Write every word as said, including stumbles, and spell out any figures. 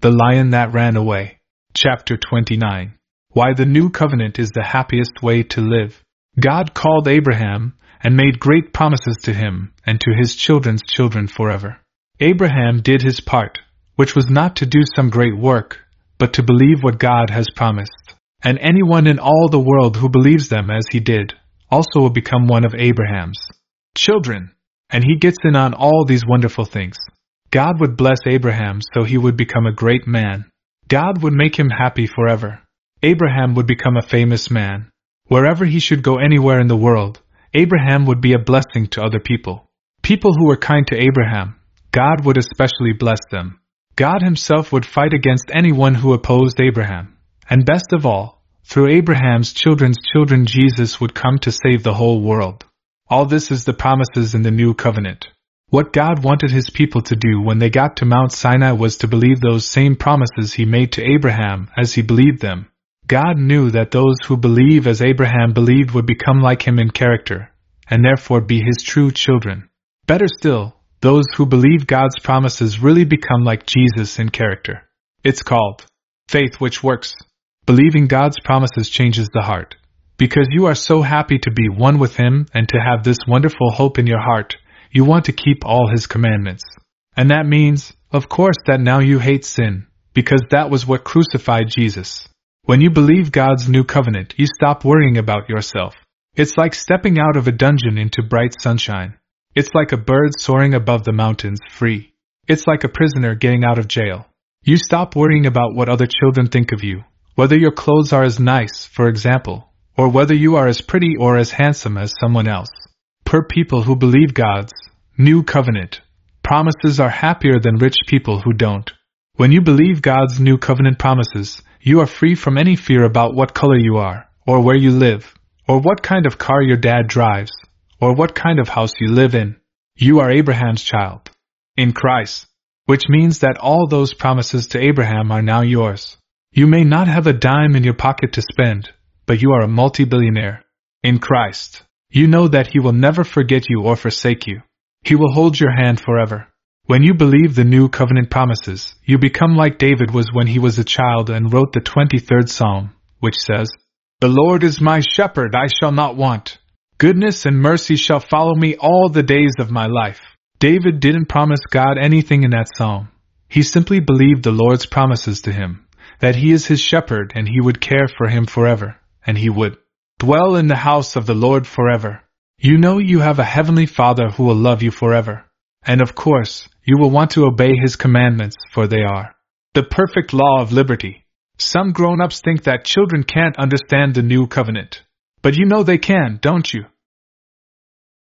The Lion That Ran Away. Chapter twenty-nine. Why the New Covenant is the happiest way to live. God called Abraham, and made great promises to him, and to his children's children forever. Abraham did his part, which was not to do some great work, but to believe what God has promised. And anyone in all the world who believes them as he did, also will become one of Abraham's children. And he gets in on all these wonderful things. God would bless Abraham so he would become a great man. God would make him happy forever. Abraham would become a famous man. Wherever he should go anywhere in the world, Abraham would be a blessing to other people. People who were kind to Abraham, God would especially bless them. God himself would fight against anyone who opposed Abraham. And best of all, through Abraham's children's children Jesus would come to save the whole world. All this is the promises in the New Covenant. What God wanted his people to do when they got to Mount Sinai was to believe those same promises he made to Abraham as he believed them. God knew that those who believe as Abraham believed would become like him in character, and therefore be his true children. Better still, those who believe God's promises really become like Jesus in character. It's called faith which works. Believing God's promises changes the heart. Because you are so happy to be one with him and to have this wonderful hope in your heart, you want to keep all his commandments. And that means, of course, that now you hate sin, because that was what crucified Jesus. When you believe God's new covenant, you stop worrying about yourself. It's like stepping out of a dungeon into bright sunshine. It's like a bird soaring above the mountains, free. It's like a prisoner getting out of jail. You stop worrying about what other children think of you, whether your clothes are as nice, for example, or whether you are as pretty or as handsome as someone else. Poor people who believe God's new covenant promises are happier than rich people who don't. When you believe God's new covenant promises, you are free from any fear about what color you are, or where you live, or what kind of car your dad drives, or what kind of house you live in. You are Abraham's child in Christ, which means that all those promises to Abraham are now yours. You may not have a dime in your pocket to spend, but you are a multi-billionaire in Christ. You know that he will never forget you or forsake you. He will hold your hand forever. When you believe the new covenant promises, you become like David was when he was a child and wrote the twenty-third Psalm, which says, "The Lord is my shepherd, I shall not want. Goodness and mercy shall follow me all the days of my life." David didn't promise God anything in that psalm. He simply believed the Lord's promises to him, that he is his shepherd and he would care for him forever, and he would dwell in the house of the Lord forever. You know you have a heavenly Father who will love you forever. And of course, you will want to obey his commandments, for they are the perfect law of liberty. Some grown-ups think that children can't understand the new covenant. But you know they can, don't you?